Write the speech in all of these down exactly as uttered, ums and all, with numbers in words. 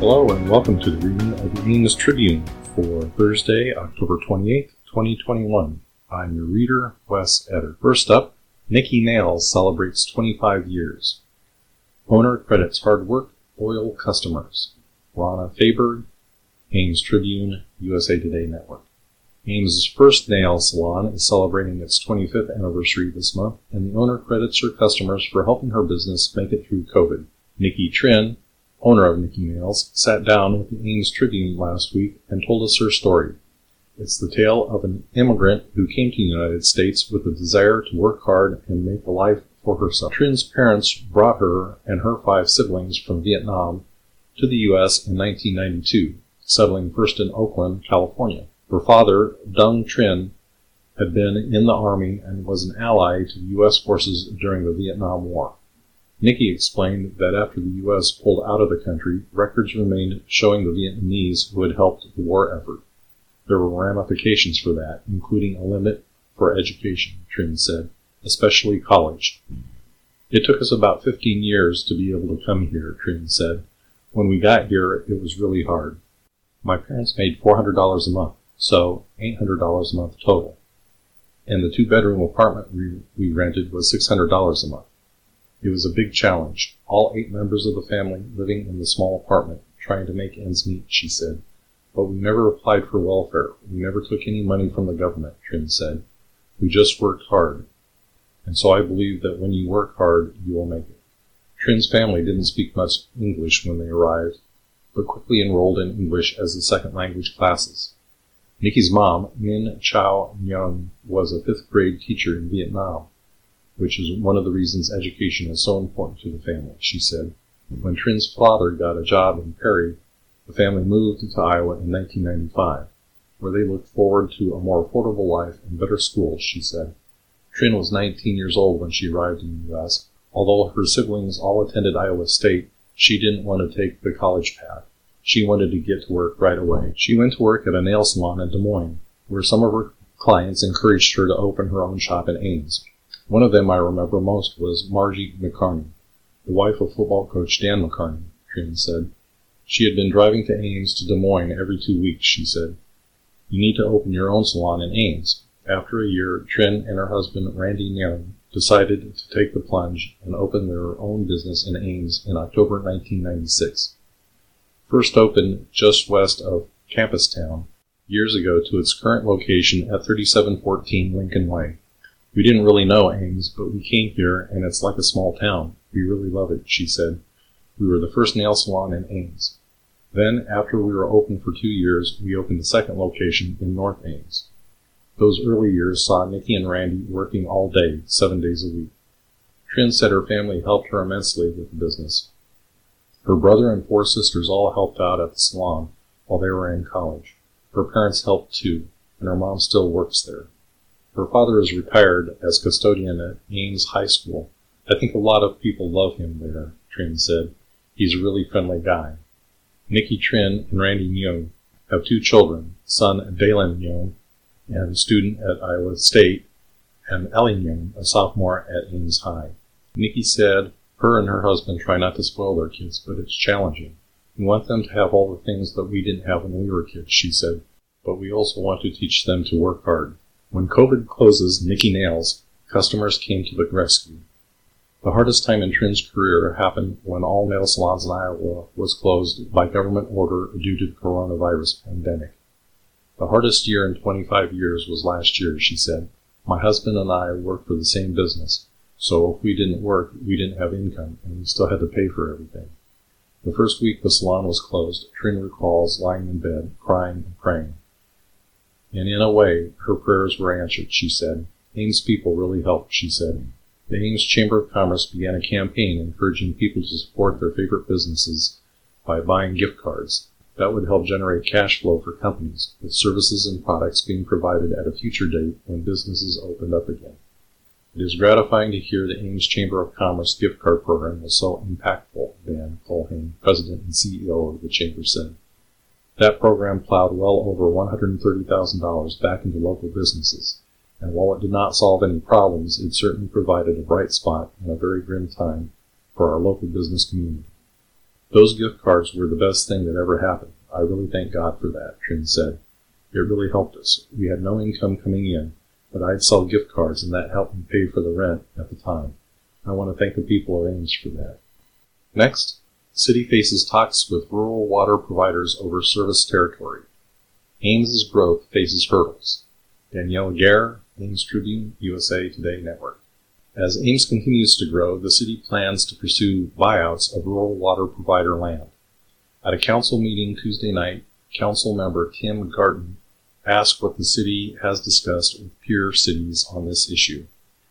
Hello and welcome to the reading of the Ames Tribune for Thursday, October twenty-eighth, twenty twenty-one. I'm your reader, Wes Etter. First up, Nikki Nails celebrates twenty-five years. Owner credits hard work, loyal customers. Rana Faberg, Ames Tribune, U S A Today Network. Ames' first nail salon is celebrating its twenty-fifth anniversary this month, and the owner credits her customers for helping her business make it through COVID. Nikki Trin, owner of Nikki Nails, sat down with the Ames Tribune last week and told us her story. It's the tale of an immigrant who came to the United States with a desire to work hard and make a life for herself. Trin's parents brought her and her five siblings from Vietnam to the U S in nineteen ninety-two, settling first in Oakland, California. Her father, Dung Trin, had been in the Army and was an ally to the U S forces during the Vietnam War. Nikki explained that after the U S pulled out of the country, records remained showing the Vietnamese who had helped the war effort. There were ramifications for that, including a limit for education, Trin said, especially college. It took us about fifteen years to be able to come here, Trin said. When we got here, it was really hard. My parents made four hundred dollars a month, so eight hundred dollars a month total. And the two-bedroom apartment we, we rented was six hundred dollars a month. It was a big challenge, all eight members of the family living in the small apartment, trying to make ends meet, she said. But we never applied for welfare. We never took any money from the government, Trin said. We just worked hard. And so I believe that when you work hard, you will make it. Trin's family didn't speak much English when they arrived, but quickly enrolled in English as the second language classes. Nikki's mom, Min Chow Nyung, was a fifth grade teacher in Vietnam, which is one of the reasons education is so important to the family, she said. When Trin's father got a job in Perry, the family moved to Iowa in nineteen ninety-five, where they looked forward to a more affordable life and better schools, she said. Trin was nineteen years old when she arrived in the U S Although her siblings all attended Iowa State, she didn't want to take the college path. She wanted to get to work right away. She went to work at a nail salon in Des Moines, where some of her clients encouraged her to open her own shop in Ames. One of them I remember most was Margie McCarney, the wife of football coach Dan McCarney, Trin said. She had been driving to Ames to Des Moines every two weeks, she said. You need to open your own salon in Ames. After a year, Trin and her husband, Randy Young, decided to take the plunge and open their own business in Ames in October nineteen ninety-six. First opened just west of Campustown years ago to its current location at thirty-seven fourteen Lincoln Way. We didn't really know Ames, but we came here and it's like a small town. We really love it, she said. We were the first nail salon in Ames. Then, after we were open for two years, we opened a second location in North Ames. Those early years saw Nikki and Randy working all day, seven days a week. Trin said her family helped her immensely with the business. Her brother and four sisters all helped out at the salon while they were in college. Her parents helped too, and her mom still works there. Her father is retired as custodian at Ames High School. I think a lot of people love him there, Trin said. He's a really friendly guy. Nikki Trin and Randy Young have two children, son Dalen Young, and a student at Iowa State, and Ellie Young, a sophomore at Ames High. Nikki said her and her husband try not to spoil their kids, but it's challenging. We want them to have all the things that we didn't have when we were kids, she said, but we also want to teach them to work hard. When COVID closes Nikki Nails, customers came to the rescue. The hardest time in Trin's career happened when all nail salons in Iowa was closed by government order due to the coronavirus pandemic. The hardest year in twenty-five years was last year, she said. My husband and I worked for the same business, so if we didn't work, we didn't have income, and we still had to pay for everything. The first week the salon was closed, Trin recalls lying in bed, crying and praying. And in a way, her prayers were answered, she said. Ames people really helped, she said. The Ames Chamber of Commerce began a campaign encouraging people to support their favorite businesses by buying gift cards. That would help generate cash flow for companies, with services and products being provided at a future date when businesses opened up again. It is gratifying to hear the Ames Chamber of Commerce gift card program was so impactful, Dan Colhane, president and C E O of the Chamber, said. That program plowed well over one hundred thirty thousand dollars back into local businesses, and while it did not solve any problems, it certainly provided a bright spot in a very grim time for our local business community. Those gift cards were the best thing that ever happened. I really thank God for that, Trin said. It really helped us. We had no income coming in, but I'd sell gift cards and that helped me pay for the rent at the time. I want to thank the people of Ames for that. Next, the city faces talks with rural water providers over service territory. Ames's growth faces hurdles. Danielle Gare, Ames Tribune, U S A Today Network. As Ames continues to grow, the city plans to pursue buyouts of rural water provider land. At a council meeting Tuesday night, council member Tim Garton asked what the city has discussed with peer cities on this issue.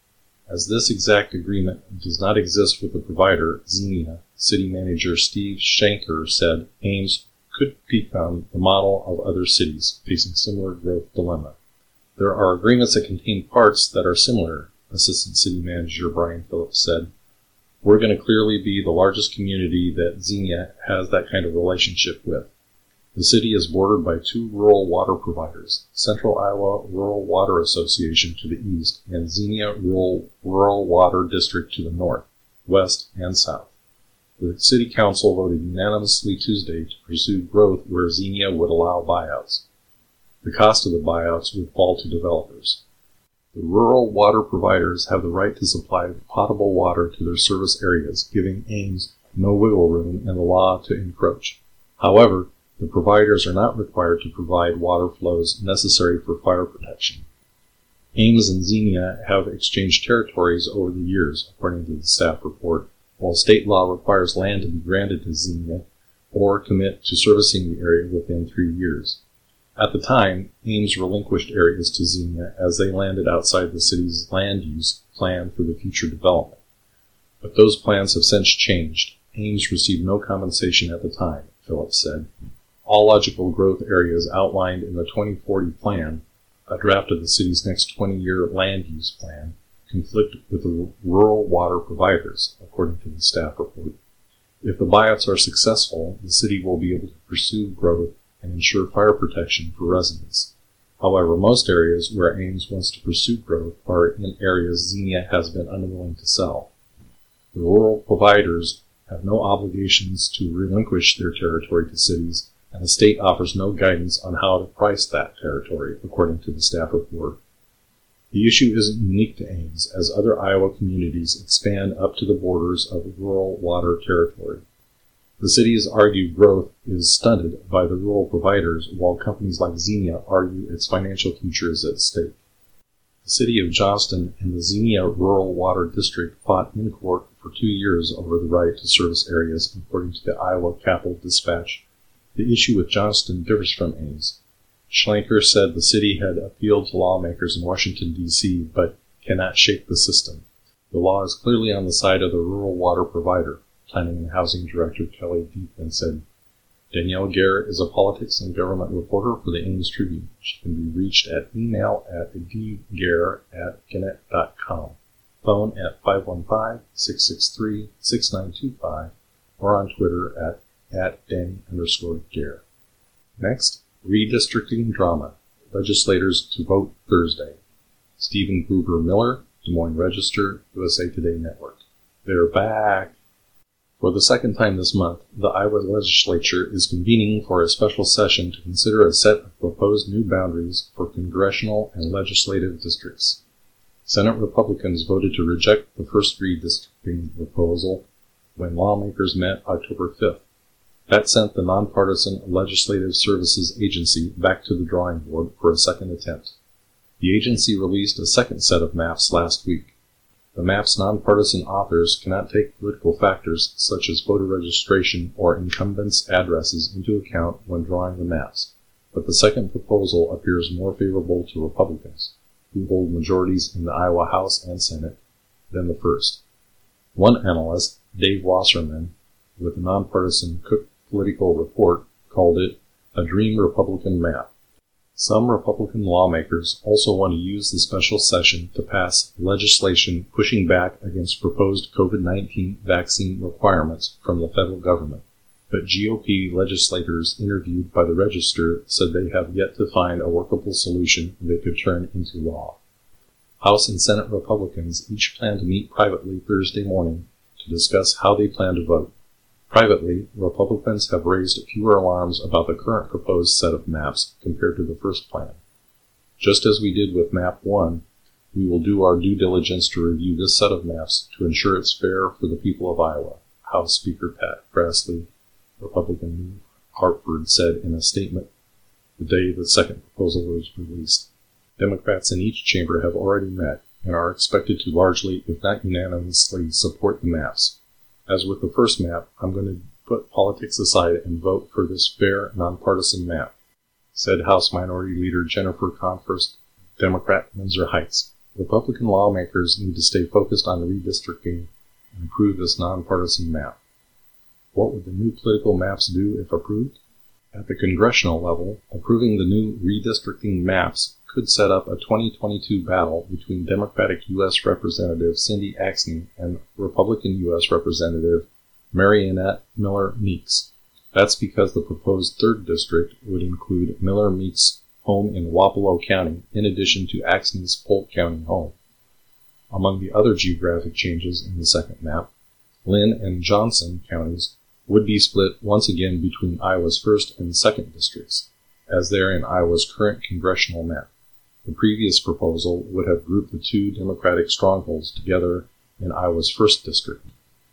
As this exact agreement does not exist with the provider, Xenia, city manager Steve Shanker said Ames could become the model of other cities facing similar growth dilemma. There are agreements that contain parts that are similar, Assistant City Manager Brian Phillips said. We're going to clearly be the largest community that Xenia has that kind of relationship with. The city is bordered by two rural water providers, Central Iowa Rural Water Association to the east and Xenia Rural, Rural Water District to the north, west, and south. The city council voted unanimously Tuesday to pursue growth where Xenia would allow buyouts. The cost of the buyouts would fall to developers. The rural water providers have the right to supply potable water to their service areas, giving Ames no wiggle room in the law to encroach. However, the providers are not required to provide water flows necessary for fire protection. Ames and Xenia have exchanged territories over the years, according to the staff report, while state law requires land to be granted to Xenia or commit to servicing the area within three years. At the time, Ames relinquished areas to Xenia as they landed outside the city's land use plan for the future development. But those plans have since changed. Ames received no compensation at the time, Phillips said. All logical growth areas outlined in the twenty forty plan, a draft of the city's next twenty-year land use plan, conflict with the rural water providers, according to the staff report. If the buyouts are successful, the city will be able to pursue growth and ensure fire protection for residents. However, most areas where Ames wants to pursue growth are in areas Xenia has been unwilling to sell. The rural providers have no obligations to relinquish their territory to cities, and the state offers no guidance on how to price that territory, according to the staff report. The issue isn't unique to Ames, as other Iowa communities expand up to the borders of rural water territory. The city's argued growth is stunted by the rural providers, while companies like Xenia argue its financial future is at stake. The city of Johnston and the Xenia Rural Water District fought in court for two years over the right to service areas, according to the Iowa Capitol Dispatch. The issue with Johnston differs from Ames. Schlenker said the city had appealed to lawmakers in Washington, D C, but cannot shake the system. The law is clearly on the side of the rural water provider, Planning and Housing Director Kelly Deepman said. Danielle Gare is a politics and government reporter for the Ames Tribune. She can be reached at email at dgare at gannett dot com, phone at five one five, six six three, six nine two five, or on Twitter at at Danny underscore Gare. Next, redistricting drama. Legislators to vote Thursday. Stephen Gruber Miller, Des Moines Register, U S A Today Network. They're back. For the second time this month, the Iowa legislature is convening for a special session to consider a set of proposed new boundaries for congressional and legislative districts. Senate Republicans voted to reject the first redistricting proposal when lawmakers met October fifth. That sent the nonpartisan Legislative Services Agency back to the drawing board for a second attempt. The agency released a second set of maps last week. The map's nonpartisan authors cannot take political factors such as voter registration or incumbents' addresses into account when drawing the maps, but the second proposal appears more favorable to Republicans, who hold majorities in the Iowa House and Senate, than the first. One analyst, Dave Wasserman, with the nonpartisan Cook Political Report, called it a dream Republican map. Some Republican lawmakers also want to use the special session to pass legislation pushing back against proposed COVID nineteen vaccine requirements from the federal government, but G O P legislators interviewed by the Register said they have yet to find a workable solution they could turn into law. House and Senate Republicans each plan to meet privately Thursday morning to discuss how they plan to vote. Privately, Republicans have raised fewer alarms about the current proposed set of maps compared to the first plan. Just as we did with Map one, we will do our due diligence to review this set of maps to ensure it's fair for the people of Iowa, House Speaker Pat Grassley, Republican New Hartford, said in a statement the day the second proposal was released. Democrats in each chamber have already met and are expected to largely, if not unanimously, support the maps. As with the first map, I'm going to put politics aside and vote for this fair, nonpartisan map, said House Minority Leader Jennifer Confirst, Democrat, Windsor Heights. Republican lawmakers need to stay focused on redistricting and approve this nonpartisan map. What would the new political maps do if approved? At the congressional level, approving the new redistricting maps could set up a twenty twenty-two battle between Democratic U S Representative Cindy Axne and Republican U S Representative Mariannette Miller Meeks. That's because the proposed third district would include Miller Meeks' home in Wapello County, in addition to Axne's Polk County home. Among the other geographic changes in the second map, Lynn and Johnson counties would be split once again between Iowa's first and second districts, as they're in Iowa's current congressional map. The previous proposal would have grouped the two Democratic strongholds together in Iowa's first district.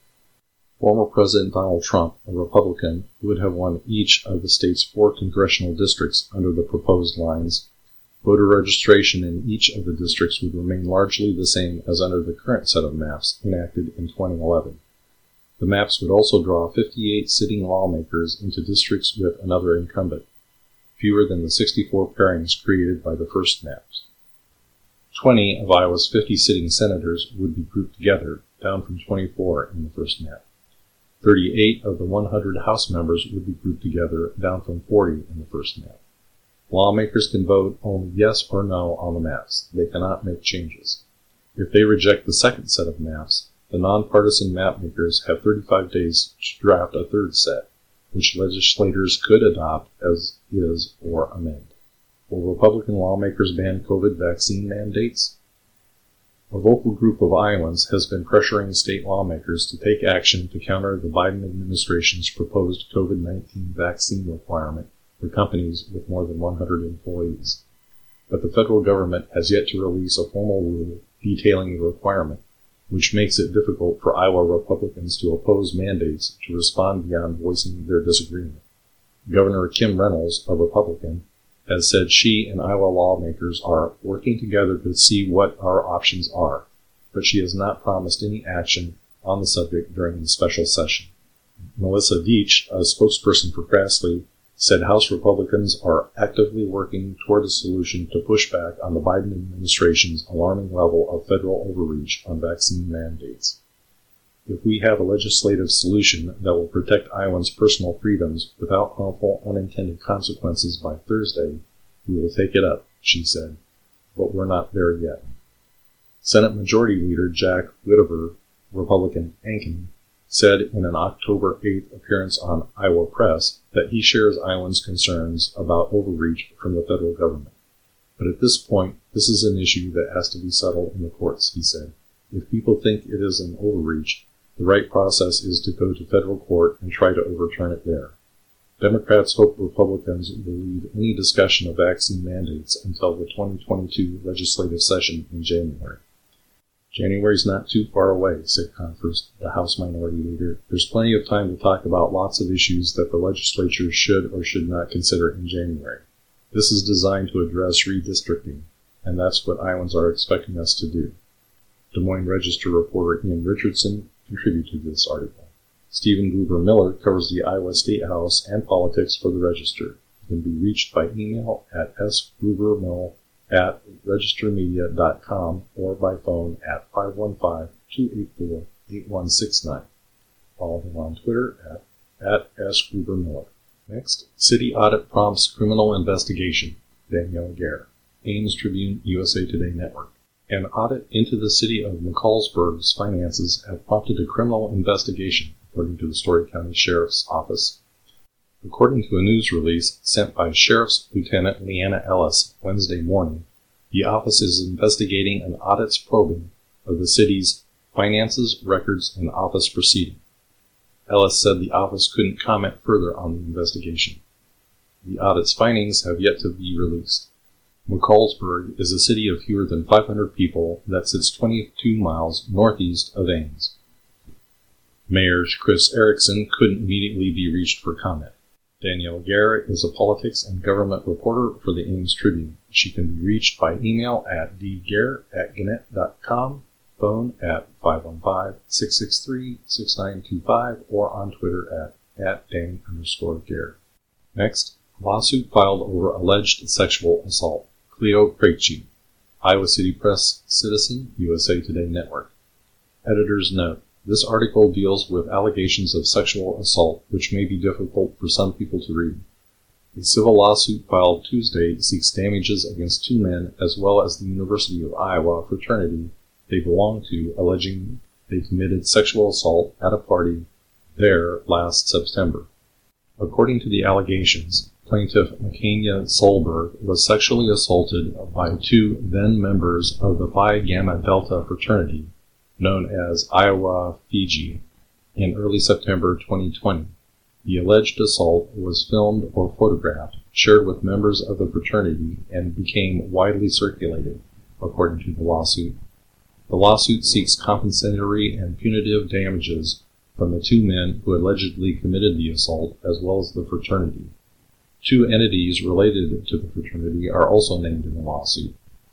Former President Donald Trump, a Republican, would have won each of the state's four congressional districts under the proposed lines. Voter registration in each of the districts would remain largely the same as under the current set of maps enacted in twenty eleven. The maps would also draw fifty-eight sitting lawmakers into districts with another incumbent, fewer than the sixty-four pairings created by the first maps. Twenty of Iowa's fifty sitting senators would be grouped together, down from twenty-four in the first map. thirty-eight of the one hundred House members would be grouped together, down from forty in the first map. Lawmakers can vote only yes or no on the maps. They cannot make changes. If they reject the second set of maps, the nonpartisan mapmakers have thirty-five days to draft a third set, which legislators could adopt as is or amend. Will Republican lawmakers ban COVID vaccine mandates? A vocal group of Iowans has been pressuring state lawmakers to take action to counter the Biden administration's proposed COVID nineteen vaccine requirement for companies with more than one hundred employees. But the federal government has yet to release a formal rule detailing the requirement, which makes it difficult for Iowa Republicans to oppose mandates to respond beyond voicing their disagreement. Governor Kim Reynolds, a Republican, has said she and Iowa lawmakers are working together to see what our options are, but she has not promised any action on the subject during the special session. Melissa Deitch, a spokesperson for Grassley, said House Republicans are actively working toward a solution to push back on the Biden administration's alarming level of federal overreach on vaccine mandates. If we have a legislative solution that will protect Iowans' personal freedoms without harmful unintended consequences by Thursday, we will take it up, she said, but we're not there yet. Senate Majority Leader Jack Whittiver, Republican Ankeny, said in an October eighth appearance on Iowa Press that he shares Iowans' concerns about overreach from the federal government. But at this point, this is an issue that has to be settled in the courts, he said. If people think it is an overreach, the right process is to go to federal court and try to overturn it there. Democrats hope Republicans will leave any discussion of vaccine mandates until the twenty twenty-two legislative session in January. January's not too far away, said Confirst, the House Minority Leader. There's plenty of time to talk about lots of issues that the legislature should or should not consider in January. This is designed to address redistricting, and that's what Iowans are expecting us to do. Des Moines Register reporter Ian Richardson contributed to this article. Stephen Gruber Miller covers the Iowa State House and politics for the Register. He can be reached by email at sgrubermill at register media dot com or by phone at five one five, two eight four, eight one six nine. Follow him on Twitter at, at sgrubermiller. Next, City Audit Prompts Criminal Investigation, Danielle Gare, Ames Tribune U S A Today Network. An audit into the city of McCallsburg's finances have prompted a criminal investigation, according to the Story County Sheriff's Office. According to a news release sent by Sheriff's Lieutenant Leanna Ellis Wednesday morning, the office is investigating an audit's probing of the city's finances, records, and office proceeding. Ellis said the office couldn't comment further on the investigation. The audit's findings have yet to be released. McCallsburg is a city of fewer than five hundred people that sits twenty-two miles northeast of Ames. Mayor Chris Erickson couldn't immediately be reached for comment. Danielle Garrett is a politics and government reporter for the Ames Tribune. She can be reached by email at d garrett at gannett dot com, phone at five one five, six six three, six nine two five, or on Twitter at, at Dan underscore Garrett. Next, lawsuit filed over alleged sexual assault. Cleo Krejci, Iowa City Press Citizen, U S A Today Network. Editor's note. This article deals with allegations of sexual assault, which may be difficult for some people to read. A civil lawsuit filed Tuesday seeks damages against two men as well as the University of Iowa fraternity they belong to, alleging they committed sexual assault at a party there last September. According to the allegations, plaintiff Makania Solberg was sexually assaulted by two then members of the Phi Gamma Delta fraternity, known as Iowa Fiji, in early September twenty twenty. The alleged assault was filmed or photographed, shared with members of the fraternity, and became widely circulated, according to the lawsuit. The lawsuit seeks compensatory and punitive damages from the two men who allegedly committed the assault, as well as the fraternity. Two entities related to the fraternity are also named in the lawsuit: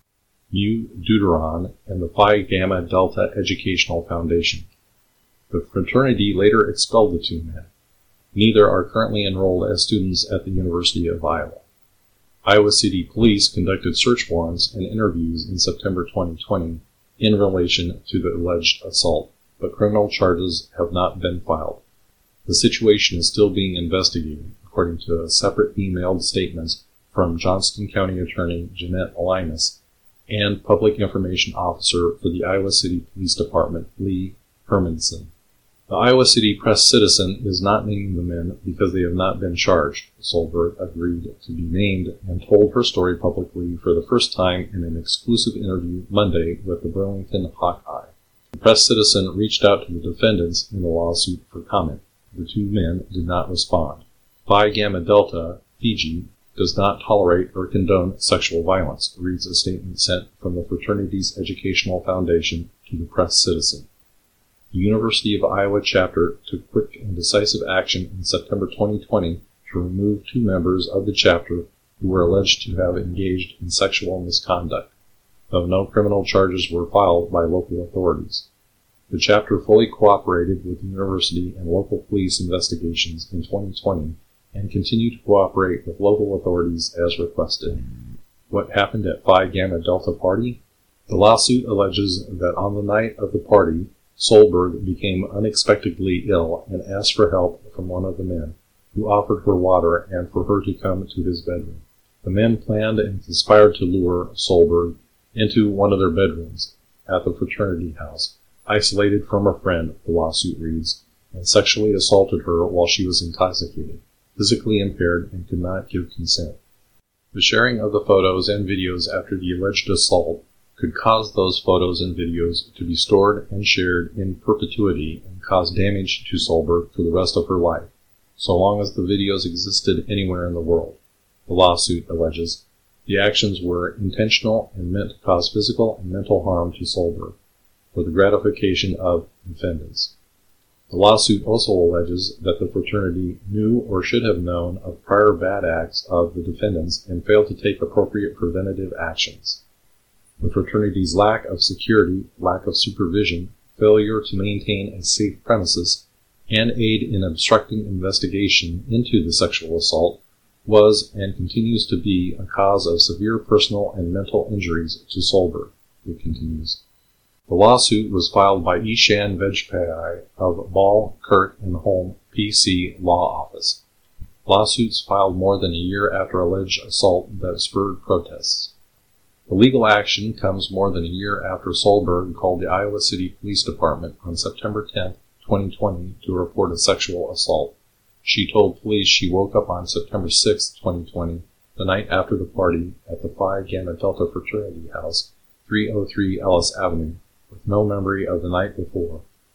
Mu Deuteron and the Phi Gamma Delta Educational Foundation. The fraternity later expelled the two men. Neither are currently enrolled as students at the University of Iowa. Iowa City Police conducted search warrants and interviews in September twenty twenty in relation to the alleged assault, but criminal charges have not been filed. The situation is still being investigated, according to separate emailed statements from Johnston County Attorney Jeanette Linus and Public Information Officer for the Iowa City Police Department, Lee Hermanson. The Iowa City Press Citizen is not naming the men because they have not been charged. Solberg agreed to be named and told her story publicly for the first time in an exclusive interview Monday with the Burlington Hawkeye. The Press Citizen reached out to the defendants in the lawsuit for comment. The two men did not respond. Phi Gamma Delta, Fiji, does not tolerate or condone sexual violence, reads a statement sent from the fraternity's educational foundation to the Press Citizen. The University of Iowa chapter took quick and decisive action in September twenty twenty to remove two members of the chapter who were alleged to have engaged in sexual misconduct, though no criminal charges were filed by local authorities. The chapter fully cooperated with the university and local police investigations in twenty twenty and continue to cooperate with local authorities as requested. What happened at Phi Gamma Delta party? The lawsuit alleges that on the night of the party, Solberg became unexpectedly ill and asked for help from one of the men, who offered her water and for her to come to his bedroom. The men planned and conspired to lure Solberg into one of their bedrooms at the fraternity house, isolated from her friend, the lawsuit reads, and sexually assaulted her while she was intoxicated, physically impaired, and could not give consent. The sharing of the photos and videos after the alleged assault could cause those photos and videos to be stored and shared in perpetuity and cause damage to Solberg for the rest of her life, so long as the videos existed anywhere in the world. The lawsuit alleges the actions were intentional and meant to cause physical and mental harm to Solberg for the gratification of defendants. The lawsuit also alleges that the fraternity knew or should have known of prior bad acts of the defendants and failed to take appropriate preventative actions. The fraternity's lack of security, lack of supervision, failure to maintain a safe premises, and aid in obstructing investigation into the sexual assault was and continues to be a cause of severe personal and mental injuries to Solberg, it continues. The lawsuit was filed by Ishan Vejpayee of Ball, Kirk and Holm P C Law Office. Lawsuits filed more than a year after alleged assault that spurred protests. The legal action comes more than a year after Solberg called the Iowa City Police Department on September tenth, twenty twenty to report a sexual assault. She told police she woke up on September sixth, twenty twenty, the night after the party at the Phi Gamma Delta Fraternity House, three oh three Ellis Avenue, with no memory of the night before,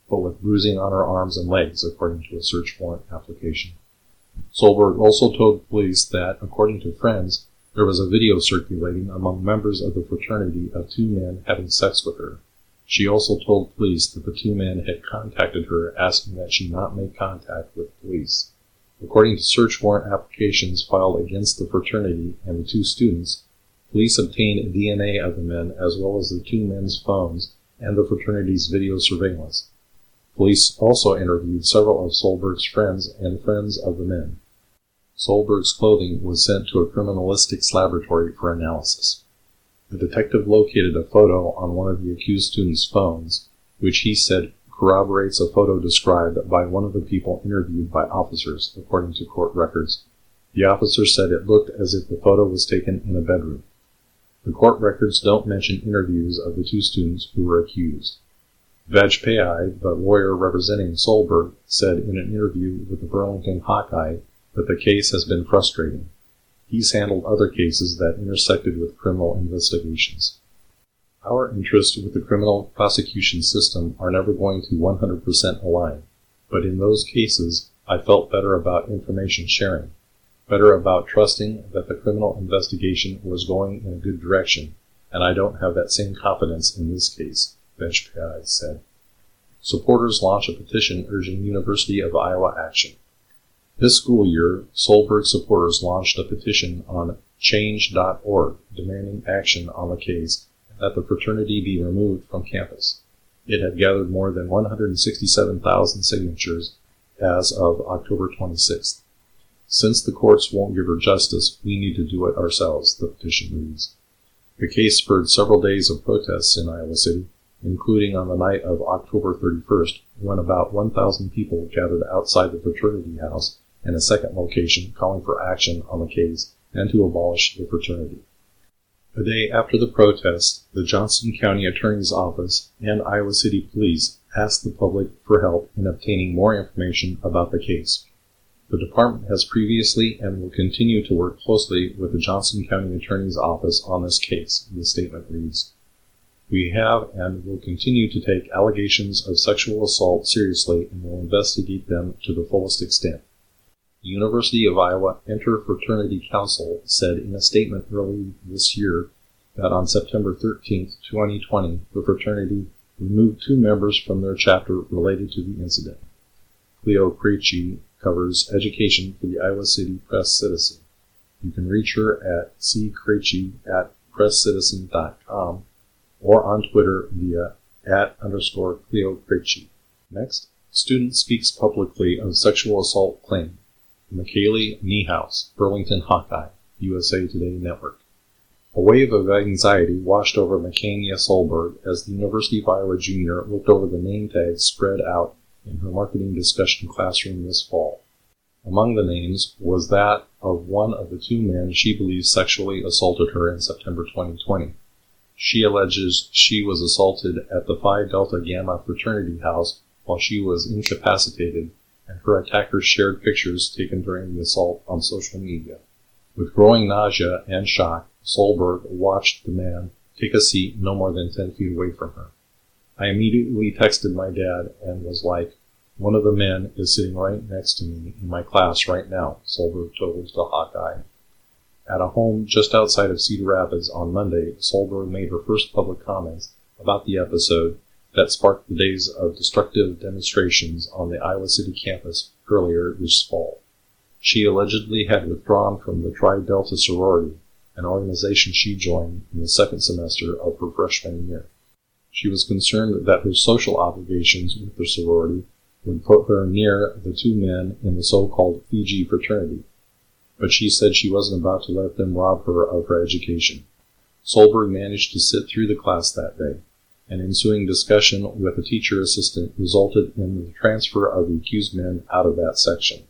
but with bruising on her arms and legs, according to a search warrant application. Solberg also told police that, according to friends, there was a video circulating among members of the fraternity of two men having sex with her. She also told police that the two men had contacted her asking that she not make contact with police. According to search warrant applications filed against the fraternity and the two students, police obtained D N A of the men as well as the two men's phones and the fraternity's video surveillance. Police also interviewed several of Solberg's friends and friends of the men. Solberg's clothing was sent to a criminalistics laboratory for analysis. The detective located a photo on one of the accused students' phones, which he said corroborates a photo described by one of the people interviewed by officers, according to court records. The officer said it looked as if the photo was taken in a bedroom. The court records don't mention interviews of the two students who were accused. Vajpayee, the lawyer representing Solberg, said in an interview with the Burlington Hawkeye that the case has been frustrating. He's handled other cases that intersected with criminal investigations. Our interests with the criminal prosecution system are never going to one hundred percent align, but in those cases, I felt better about information sharing, better about trusting that the criminal investigation was going in a good direction, and I don't have that same confidence in this case, Vajpayee said. Supporters launched a petition urging University of Iowa action. This school year, Solberg supporters launched a petition on change dot org demanding action on the case and that the fraternity be removed from campus. It had gathered more than one hundred sixty-seven thousand signatures as of October twenty-sixth. Since the courts won't give her justice, we need to do it ourselves, the petition reads. The case spurred several days of protests in Iowa City, including on the night of October thirty-first, when about one thousand people gathered outside the fraternity house and a second location calling for action on the case and to abolish the fraternity. A day after the protest, the Johnson County Attorney's Office and Iowa City Police asked the public for help in obtaining more information about the case. The department has previously and will continue to work closely with the Johnson County Attorney's Office on this case, the statement reads. We have and will continue to take allegations of sexual assault seriously and will investigate them to the fullest extent. The University of Iowa Interfraternity Council said in a statement early this year that on September thirteenth, twenty twenty, the fraternity removed two members from their chapter related to the incident. Cleo Krejci covers education for the Iowa City Press Citizen. You can reach her at c krejci at press citizen dot com or on Twitter via at underscore Cleo Krejci. Next, student speaks publicly of sexual assault claim. McKaylee Niehaus, Burlington Hawkeye, U S A Today Network. A wave of anxiety washed over McKaylee Solberg as the University of Iowa junior looked over the name tags spread out in her marketing discussion classroom this fall. Among the names was that of one of the two men she believes sexually assaulted her in September twenty twenty. She alleges she was assaulted at the Phi Delta Gamma fraternity house while she was incapacitated, and her attackers shared pictures taken during the assault on social media. With growing nausea and shock, Solberg watched the man take a seat no more than ten feet away from her. I immediately texted my dad and was like, one of the men is sitting right next to me in my class right now, Solberg told the Hawkeye. At a home just outside of Cedar Rapids on Monday, Solberg made her first public comments about the episode that sparked the days of destructive demonstrations on the Iowa City campus earlier this fall. She allegedly had withdrawn from the Tri Delta sorority, an organization she joined in the second semester of her freshman year. She was concerned that her social obligations with the sorority would put her near the two men in the so-called Fiji fraternity, but she said she wasn't about to let them rob her of her education. Solberg managed to sit through the class that day. An ensuing discussion with a teacher assistant resulted in the transfer of the accused men out of that section.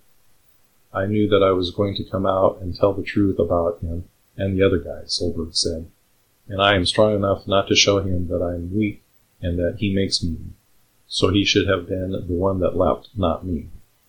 I knew that I was going to come out and tell the truth about him and the other guy, Solberg said, and I am strong enough not to show him that I am weak and that he makes me, so he should have been the one that left, not me.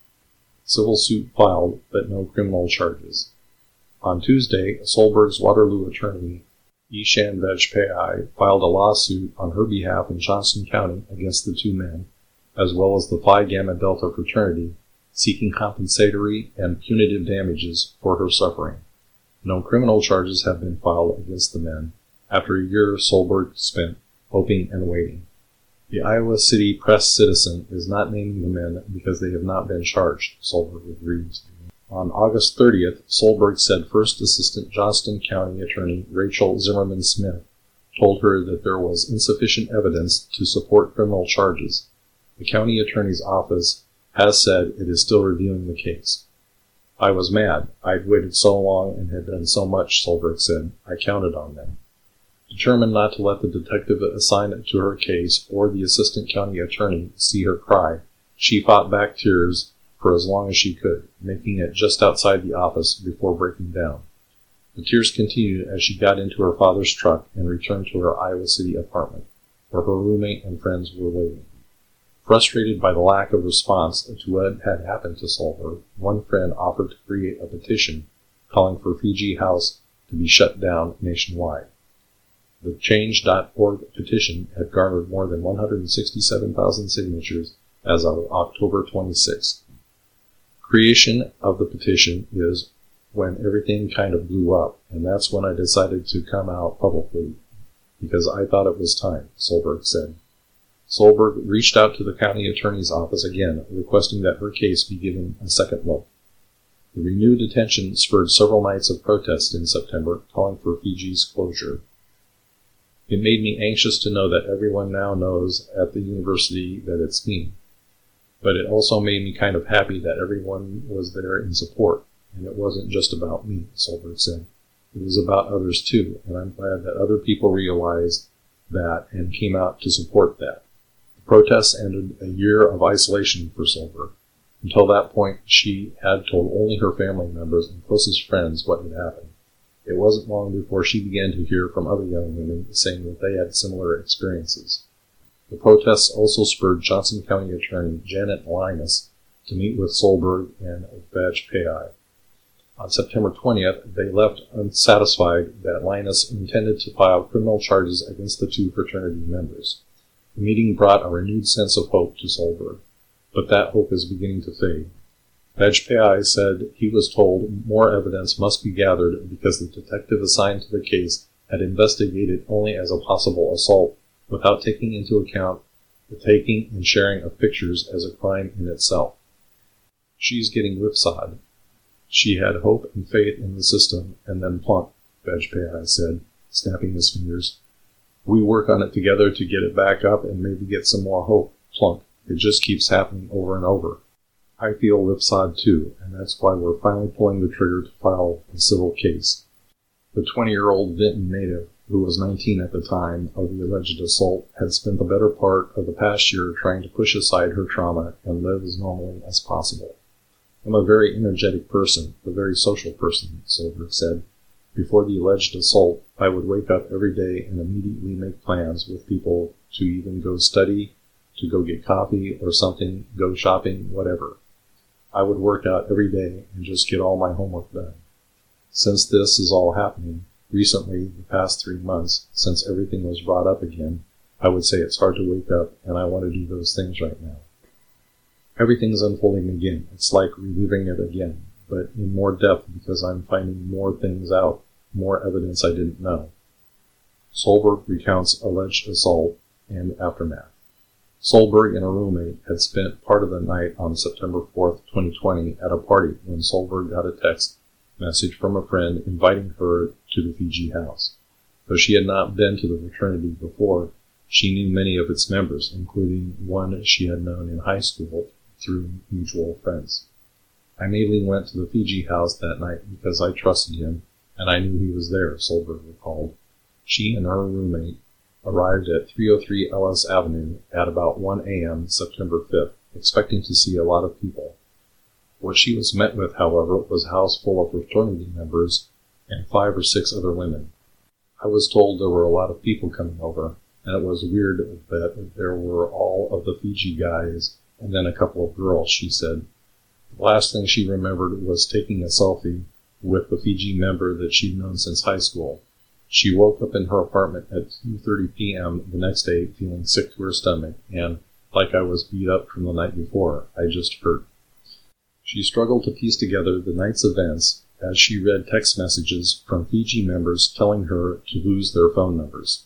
Civil suit filed, but no criminal charges. On Tuesday, Solberg's Waterloo attorney, Ishan Vajpayee, filed a lawsuit on her behalf in Johnson County against the two men, as well as the Phi Gamma Delta fraternity, seeking compensatory and punitive damages for her suffering. No criminal charges have been filed against the men after a year Solberg spent hoping and waiting. The Iowa City Press-Citizen is not naming the men because they have not been charged, Solberg agrees. On August thirtieth, Solberg said First Assistant Johnston County Attorney Rachel Zimmerman Smith told her that there was insufficient evidence to support criminal charges. The county attorney's office has said it is still reviewing the case. I was mad. I'd waited so long and had done so much, Solberg said. I counted on them. Determined not to let the detective assigned to her case or the assistant county attorney see her cry, she fought back tears for as long as she could, making it just outside the office before breaking down. The tears continued as she got into her father's truck and returned to her Iowa City apartment, where her roommate and friends were waiting. Frustrated by the lack of response to what had happened to Solberg, one friend offered to create a petition calling for Fiji House to be shut down nationwide. The change dot org petition had garnered more than one hundred sixty-seven thousand signatures as of October twenty-sixth. Creation of the petition is when everything kind of blew up, and that's when I decided to come out publicly, because I thought it was time, Solberg said. Solberg reached out to the county attorney's office again, requesting that her case be given a second look. The renewed attention spurred several nights of protest in September, calling for Fiji's closure. It made me anxious to know that everyone now knows at the university that it's me. But it also made me kind of happy that everyone was there in support, and it wasn't just about me, Solberg said. It was about others too, and I'm glad that other people realized that and came out to support that. The protests ended a year of isolation for Solberg. Until that point, she had told only her family members and closest friends what had happened. It wasn't long before she began to hear from other young women saying that they had similar experiences. The protests also spurred Johnson County Attorney Janet Linus to meet with Solberg and Vajpayee. On September twentieth, they left unsatisfied that Linus intended to file criminal charges against the two fraternity members. The meeting brought a renewed sense of hope to Solberg, but that hope is beginning to fade. Vajpayee said he was told more evidence must be gathered because the detective assigned to the case had investigated only as a possible assault without taking into account the taking and sharing of pictures as a crime in itself. She's getting whipsawed. She had hope and faith in the system, and then plunk, Vajpayee said, snapping his fingers. We work on it together to get it back up and maybe get some more hope, plunk. It just keeps happening over and over. I feel whipsawed too, and that's why we're finally pulling the trigger to file a civil case. The twenty-year-old Vinton native, who was nineteen at the time of the alleged assault, had spent the better part of the past year trying to push aside her trauma and live as normally as possible. I'm a very energetic person, a very social person, Solberg said. Before the alleged assault, I would wake up every day and immediately make plans with people to even go study, to go get coffee or something, go shopping, whatever. I would work out every day and just get all my homework done. Since this is all happening, recently, the past three months, since everything was brought up again, I would say it's hard to wake up and I want to do those things right now. Everything's unfolding again. It's like reliving it again, but in more depth because I'm finding more things out, more evidence I didn't know. Solberg recounts alleged assault and aftermath. Solberg and a roommate had spent part of the night on September fourth, twenty twenty at a party when Solberg got a text message from a friend inviting her to the Fiji House. Though she had not been to the fraternity before, she knew many of its members, including one she had known in high school through mutual friends. I immediately went to the Fiji House that night because I trusted him and I knew he was there, Solberg recalled. She and her roommate arrived at three oh three Ellis Avenue at about one a.m. September fifth, expecting to see a lot of people. What she was met with, however, was a house full of fraternity members and five or six other women. I was told there were a lot of people coming over, and it was weird that there were all of the Fiji guys and then a couple of girls, she said. The last thing she remembered was taking a selfie with the Fiji member that she'd known since high school. She woke up in her apartment at two thirty p.m. the next day feeling sick to her stomach and, like I was beat up from the night before. I just hurt. She struggled to piece together the night's events as she read text messages from Fiji members telling her to lose their phone numbers.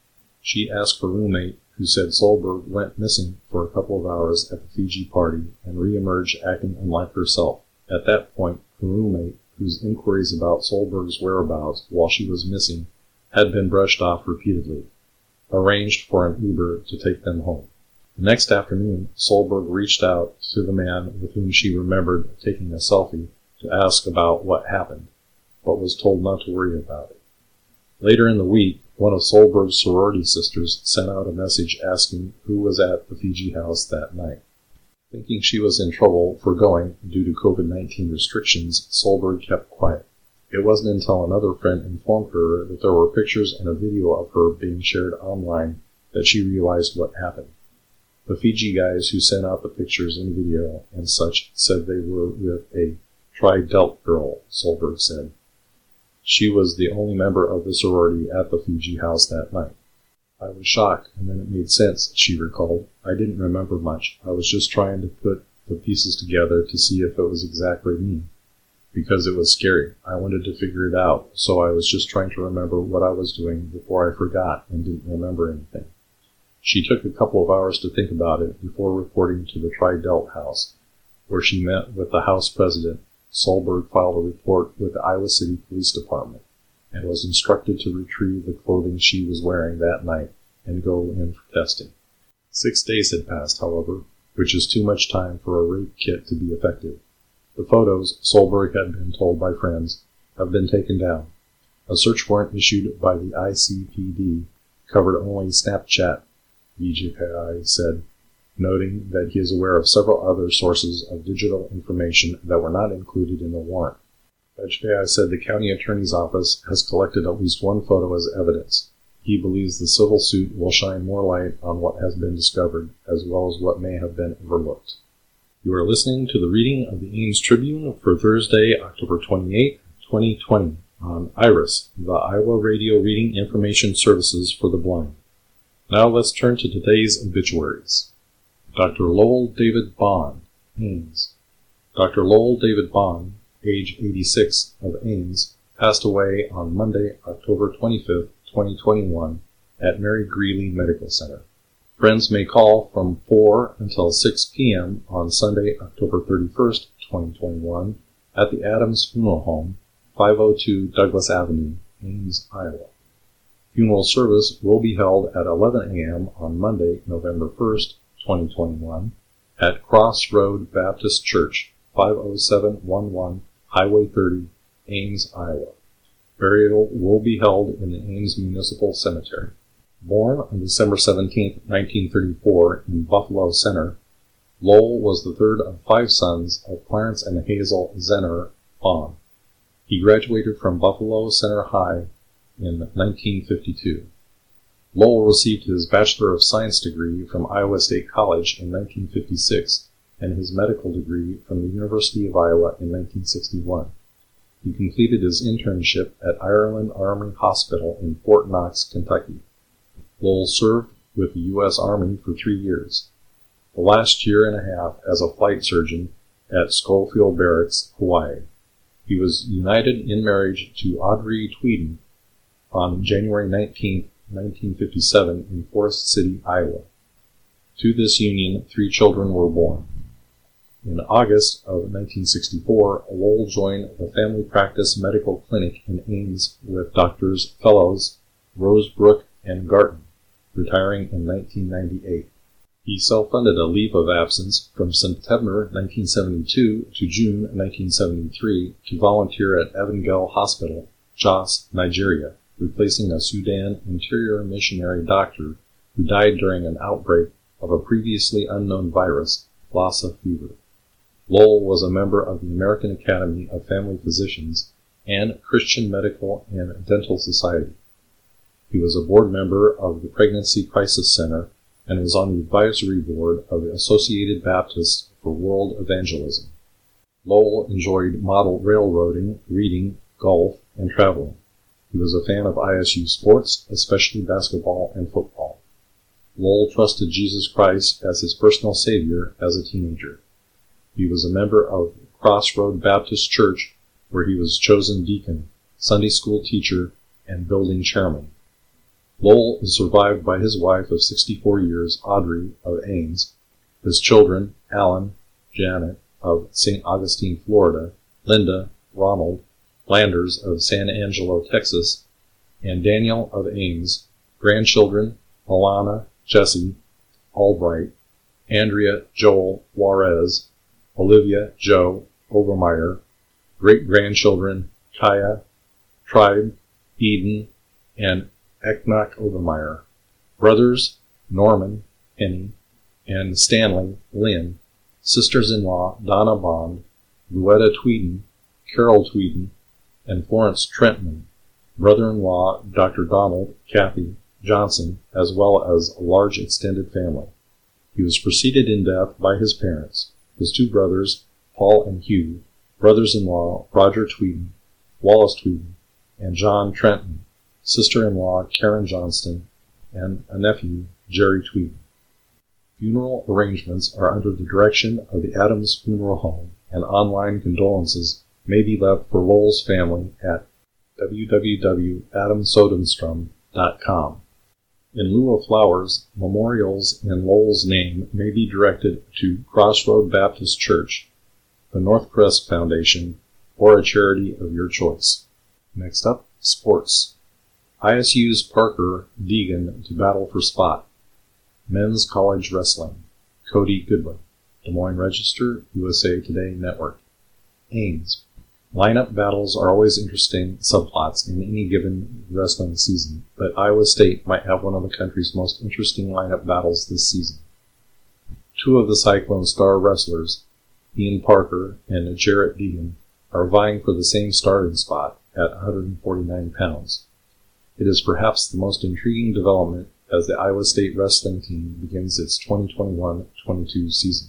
She asked her roommate, who said Solberg went missing for a couple of hours at the Fiji party and reemerged acting unlike herself. At that point, her roommate, whose inquiries about Solberg's whereabouts while she was missing had been brushed off repeatedly, arranged for an Uber to take them home. The next afternoon, Solberg reached out to the man with whom she remembered taking a selfie to ask about what happened, but was told not to worry about it. Later in the week, one of Solberg's sorority sisters sent out a message asking who was at the Fiji house that night. Thinking she was in trouble for going due to COVID nineteen restrictions, Solberg kept quiet. It wasn't until another friend informed her that there were pictures and a video of her being shared online that she realized what happened. The Fiji guys who sent out the pictures and video and such said they were with a Tri-Delt girl, Solberg said. She was the only member of the sorority at the Fiji house that night. I was shocked, and then it made sense, she recalled. I didn't remember much. I was just trying to put the pieces together to see if it was exactly me. Because it was scary. I wanted to figure it out, so I was just trying to remember what I was doing before I forgot and didn't remember anything. She took a couple of hours to think about it before reporting to the Tri-Delt house, where she met with the house president. Solberg filed a report with the Iowa City Police Department and was instructed to retrieve the clothing she was wearing that night and go in for testing. Six days had passed, however, which is too much time for a rape kit to be effective. The photos, Solberg had been told by friends, have been taken down. A search warrant issued by the I C P D covered only Snapchat, V J P I said, noting that he is aware of several other sources of digital information that were not included in the warrant. V J P I said the county attorney's office has collected at least one photo as evidence. He believes the civil suit will shine more light on what has been discovered, as well as what may have been overlooked. You are listening to the reading of the Ames Tribune for Thursday, October twenty-eighth, twenty twenty, on IRIS, the Iowa Radio Reading Information Services for the Blind. Now let's turn to today's obituaries. Doctor Lowell David Bond, Ames. Doctor Lowell David Bond, age eighty-six, of Ames, passed away on Monday, October twenty-fifth, twenty twenty-one, at Mary Greeley Medical Center. Friends may call from four until six p.m. on Sunday, October thirty-first, twenty twenty-one, at the Adams Funeral Home, five oh two Douglas Avenue, Ames, Iowa. Funeral service will be held at eleven a.m. on Monday, November first, twenty twenty-one, at Cross Road Baptist Church, five oh seven one one Highway thirty, Ames, Iowa. Burial will be held in the Ames Municipal Cemetery. Born on December seventeenth, nineteen thirty-four, in Buffalo Center, Lowell was the third of five sons of Clarence and Hazel Zenner Bond. He graduated from Buffalo Center High in nineteen fifty-two. Lowell received his Bachelor of Science degree from Iowa State College in nineteen fifty-six and his medical degree from the University of Iowa in nineteen sixty-one. He completed his internship at Ireland Army Hospital in Fort Knox, Kentucky. Lowell served with the U S Army for three years, the last year and a half as a flight surgeon at Schofield Barracks, Hawaii. He was united in marriage to Audrey Tweeden on January nineteenth, nineteen fifty-seven, in Forest City, Iowa. To this union, three children were born. In August of nineteen sixty-four, Lowell joined the Family Practice Medical Clinic in Ames with Doctors Fellows, Rosebrook, and Garton, retiring in nineteen ninety-eight. He self-funded a leave of absence from September nineteen seventy-two to June nineteen seventy-three to volunteer at Evangel Hospital, Jos, Nigeria, replacing a Sudan interior missionary doctor who died during an outbreak of a previously unknown virus, Lassa fever. Lowell was a member of the American Academy of Family Physicians and Christian Medical and Dental Society. He was a board member of the Pregnancy Crisis Center and was on the advisory board of the Associated Baptists for World Evangelism. Lowell enjoyed model railroading, reading, golf, and traveling. He was a fan of I S U sports, especially basketball and football. Lowell trusted Jesus Christ as his personal Savior as a teenager. He was a member of Crossroad Baptist Church, where he was chosen deacon, Sunday school teacher, and building chairman. Lowell is survived by his wife of sixty-four years, Audrey of Ames, his children, Alan, Janet of Saint Augustine, Florida, Linda, Ronald, Landers of San Angelo, Texas, and Daniel of Ames, grandchildren, Alana, Jesse, Albright, Andrea, Joel, Juarez, Olivia, Joe, Obermeyer, great-grandchildren, Kaya, Tribe, Eden, and Eknoch Obermeyer, brothers, Norman, Penny, and Stanley, Lynn, sisters-in-law, Donna Bond, Luetta Tweeden, Carol Tweeden, and Florence Trentman, brother-in-law, Doctor Donald, Kathy Johnson, as well as a large extended family. He was preceded in death by his parents, his two brothers, Paul and Hugh, brothers-in-law, Roger Tweeden, Wallace Tweeden, and John Trenton, sister-in-law, Karen Johnston, and a nephew, Jerry Tweeden. Funeral arrangements are under the direction of the Adams Funeral Home, and online condolences may be left for Lowell's family at w w w dot adam sodenstrom dot com. In lieu of flowers, memorials in Lowell's name may be directed to Crossroad Baptist Church, the Northcrest Foundation, or a charity of your choice. Next up, sports. I S U's Parker Deegan to battle for spot. Men's College Wrestling. Cody Goodwin. Des Moines Register, U S A Today Network. Ames. Lineup battles are always interesting subplots in any given wrestling season, but Iowa State might have one of the country's most interesting lineup battles this season. Two of the Cyclone star wrestlers, Ian Parker and Jarrett Deegan, are vying for the same starting spot at one hundred forty-nine pounds. It is perhaps the most intriguing development as the Iowa State wrestling team begins its twenty twenty-one twenty-two season.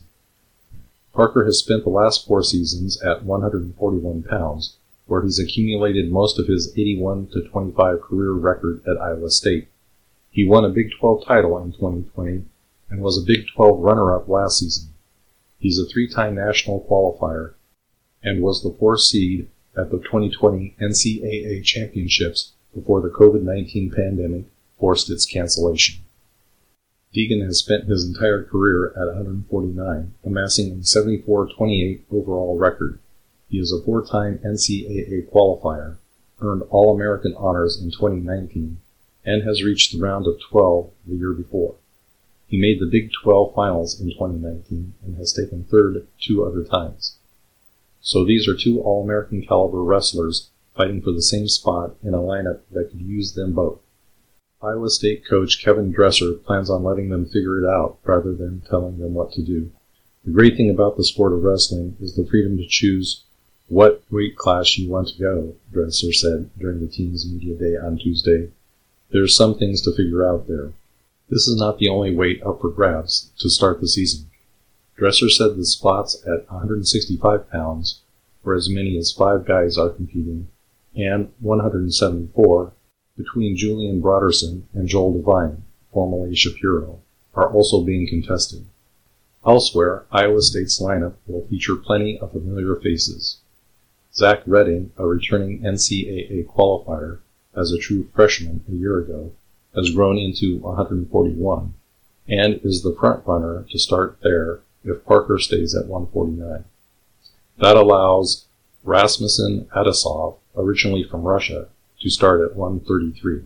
Parker has spent the last four seasons at one hundred forty-one pounds, where he's accumulated most of his eighty-one to twenty-five career record at Iowa State. He won a Big twelve title in twenty twenty and was a Big twelve runner-up last season. He's a three-time national qualifier and was the fourth seed at the twenty twenty N C double A championships before the COVID nineteen pandemic forced its cancellation. Deegan has spent his entire career at one hundred forty-nine, amassing a seventy-four twenty-eight overall record. He is a four-time N C double A qualifier, earned All-American honors in twenty nineteen, and has reached the round of twelve the year before. He made the Big twelve finals in twenty nineteen and has taken third two other times. So these are two All-American caliber wrestlers fighting for the same spot in a lineup that could use them both. Iowa State coach Kevin Dresser plans on letting them figure it out rather than telling them what to do. The great thing about the sport of wrestling is the freedom to choose what weight class you want to go, Dresser said during the team's media day on Tuesday. There's some things to figure out there. This is not the only weight up for grabs to start the season. Dresser said the spots at one hundred sixty-five pounds, where as many as five guys are competing, and one hundred seventy-four, between Julian Broderson and Joel Devine, formerly Shapiro, are also being contested. Elsewhere, Iowa State's lineup will feature plenty of familiar faces. Zach Redding, a returning N C double A qualifier as a true freshman a year ago, has grown into one hundred forty-one, and is the front-runner to start there if Parker stays at one forty-nine. That allows Rasmussen Adasov, originally from Russia, to start at one thirty-three.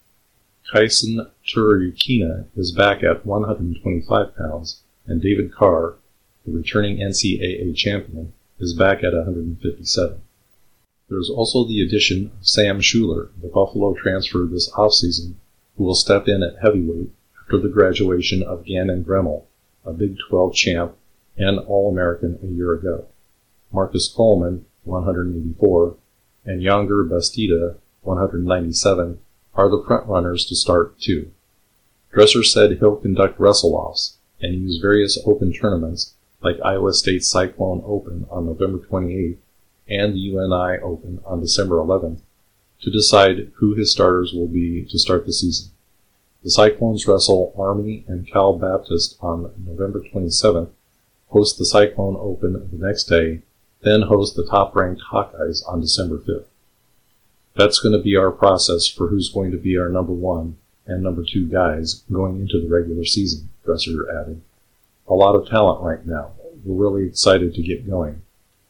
Kaisen Turukina is back at one hundred twenty-five pounds, and David Carr, the returning N C double A champion, is back at one hundred fifty-seven. There is also the addition of Sam Schuler, the Buffalo transfer this offseason, who will step in at heavyweight after the graduation of Gannon Gremmel, a Big twelve champ and All-American a year ago. Marcus Coleman, one hundred eighty-four, and Younger Bastida, one hundred ninety-seven, are the front-runners to start too. Dresser said he'll conduct wrestle-offs and use various open tournaments like Iowa State Cyclone Open on November twenty-eighth and the U N I Open on December eleventh to decide who his starters will be to start the season. The The Cyclones wrestle Army and Cal Baptist on November twenty-seventh, host the Cyclone Open the next day, then host the top-ranked Hawkeyes on December fifth. That's going to be our process for who's going to be our number one and number two guys going into the regular season, Dresser added. A lot of talent right now. We're really excited to get going.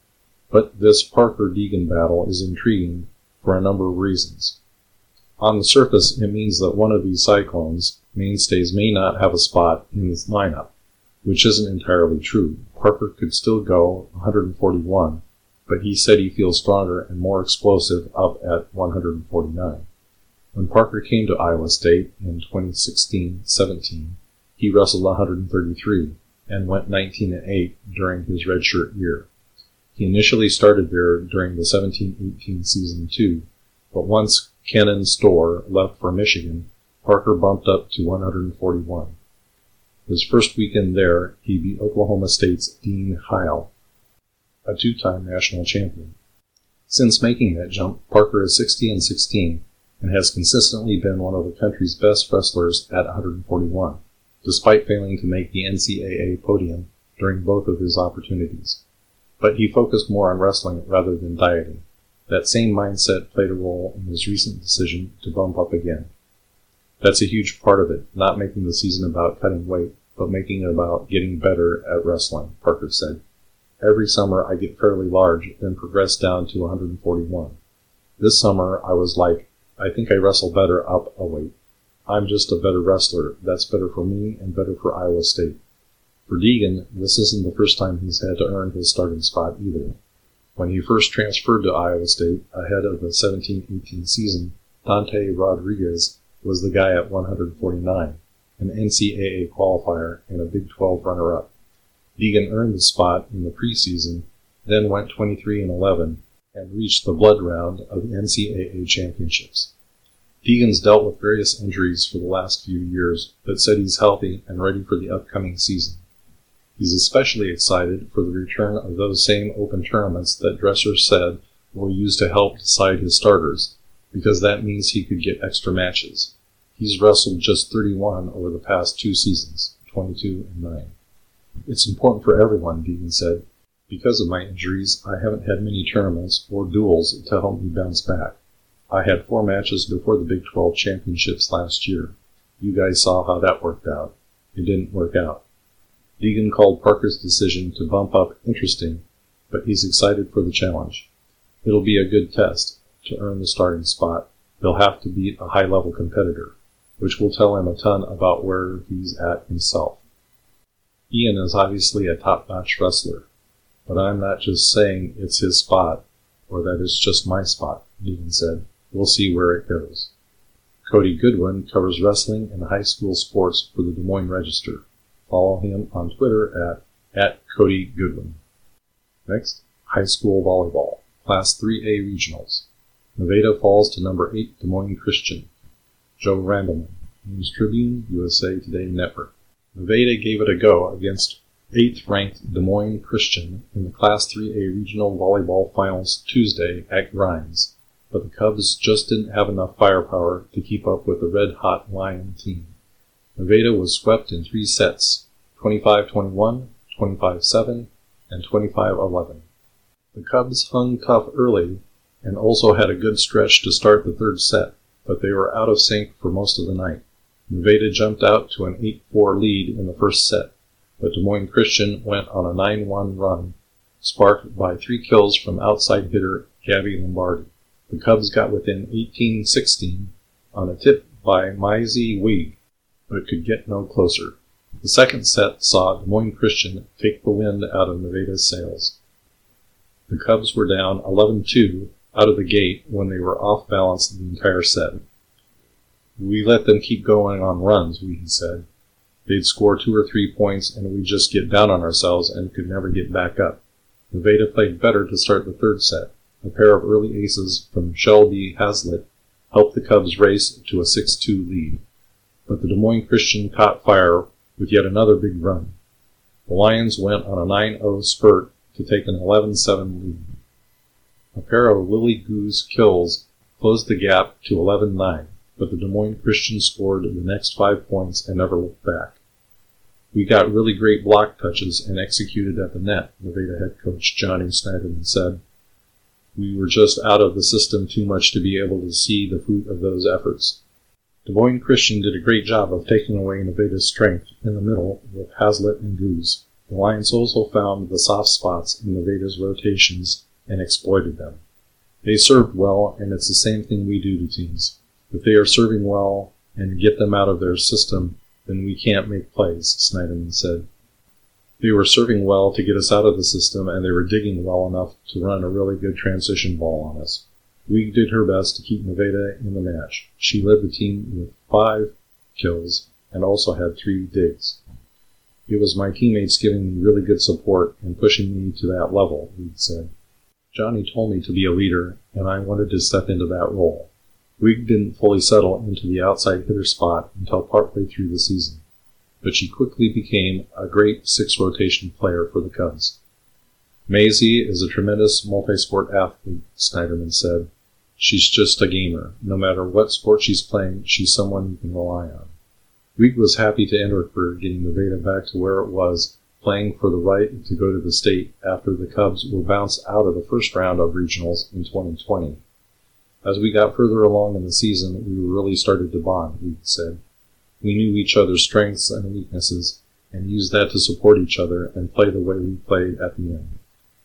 But this Parker-Deegan battle is intriguing for a number of reasons. On the surface, it means that one of these Cyclones mainstays may not have a spot in this lineup, which isn't entirely true. Parker could still go one hundred forty-one, but he said he feels stronger and more explosive up at one hundred forty-nine. When Parker came to Iowa State in twenty sixteen seventeen, he wrestled one hundred thirty-three and went nineteen and eight during his redshirt year. He initially started there during the seventeen eighteen season too, but once Kenan Storr left for Michigan, Parker bumped up to one hundred forty-one. His first weekend there, he beat Oklahoma State's Dean Heil, a two-time national champion. Since making that jump, Parker is sixty and sixteen and has consistently been one of the country's best wrestlers at one hundred forty-one, despite failing to make the N C double A podium during both of his opportunities. But he focused more on wrestling rather than dieting. That same mindset played a role in his recent decision to bump up again. That's a huge part of it, not making the season about cutting weight, but making it about getting better at wrestling, Parker said. Every summer I get fairly large, then progress down to one hundred forty-one. This summer I was like, I think I wrestle better up a weight. I'm just a better wrestler. That's better for me and better for Iowa State. For Deegan, this isn't the first time he's had to earn his starting spot either. When he first transferred to Iowa State ahead of the seventeen eighteen season, Dante Rodriguez was the guy at one hundred forty-nine, an N C double A qualifier and a Big twelve runner-up. Deegan earned the spot in the preseason, then went twenty-three and eleven and reached the blood round of the N C double A championships. Deegan's dealt with various injuries for the last few years, but said he's healthy and ready for the upcoming season. He's especially excited for the return of those same open tournaments that Dresser said will use to help decide his starters, because that means he could get extra matches. He's wrestled just thirty-one over the past two seasons, twenty-two and nine. It's important for everyone, Deegan said. Because of my injuries, I haven't had many tournaments or duels to help me bounce back. I had four matches before the Big twelve championships last year. You guys saw how that worked out. It didn't work out. Deegan called Parker's decision to bump up interesting, but he's excited for the challenge. It'll be a good test. To earn the starting spot, he'll have to beat a high-level competitor, which will tell him a ton about where he's at himself. Ian is obviously a top-notch wrestler, but I'm not just saying it's his spot, or that it's just my spot, Deegan said. We'll see where it goes. Cody Goodwin covers wrestling and high school sports for the Des Moines Register. Follow him on Twitter at, at Cody Goodwin. Next, high school volleyball, Class three A Regionals. Nevada falls to number eight Des Moines Christian. Joe Randleman, News Tribune, U S A Today Network. Nevada gave it a go against eighth-ranked Des Moines Christian in the Class three A Regional Volleyball Finals Tuesday at Grimes, but the Cubs just didn't have enough firepower to keep up with the red-hot Lion team. Nevada was swept in three sets, twenty-five twenty-one, twenty-five seven, and twenty-five eleven. The Cubs hung tough early and also had a good stretch to start the third set, but they were out of sync for most of the night. Nevada jumped out to an eight four lead in the first set, but Des Moines Christian went on a nine one run, sparked by three kills from outside hitter Gabby Lombardi. The Cubs got within eighteen sixteen on a tip by Maisie Weig, but could get no closer. The second set saw Des Moines Christian take the wind out of Nevada's sails. The Cubs were down eleven two out of the gate when they were off balance the entire set. We let them keep going on runs, Weig said. They'd score two or three points and we'd just get down on ourselves and could never get back up. Nevada played better to start the third set. A pair of early aces from Shelby Hazlitt helped the Cubs race to a six two lead. But the Des Moines Christian caught fire with yet another big run. The Lions went on a nine oh spurt to take an eleven seven lead. A pair of Lily Goose kills closed the gap to eleven nine. but the Des Moines Christian scored the next five points and never looked back. We got really great block touches and executed at the net, Nevada head coach Johnny Snyderman said. We were just out of the system too much to be able to see the fruit of those efforts. Des Moines Christian did a great job of taking away Nevada's strength in the middle with Hazlitt and Goose. The Lions also found the soft spots in Nevada's rotations and exploited them. They served well, and it's the same thing we do to teams. If they are serving well and get them out of their system, then we can't make plays, Snyderman said. They were serving well to get us out of the system, and they were digging well enough to run a really good transition ball on us. We did her best to keep Nevada in the match. She led the team with five kills and also had three digs. It was my teammates giving me really good support and pushing me to that level, Reed said. Johnny told me to be a leader, and I wanted to step into that role. Wig didn't fully settle into the outside hitter spot until partway through the season, but she quickly became a great six-rotation player for the Cubs. Maisie is a tremendous multi-sport athlete, Snyderman said. She's just a gamer. No matter what sport she's playing, she's someone you can rely on. Wig was happy to end her career getting Nevada back to where it was, playing for the right to go to the state after the Cubs were bounced out of the first round of regionals in twenty twenty. As we got further along in the season, we really started to bond, Wig said. We knew each other's strengths and weaknesses, and used that to support each other and play the way we played at the end.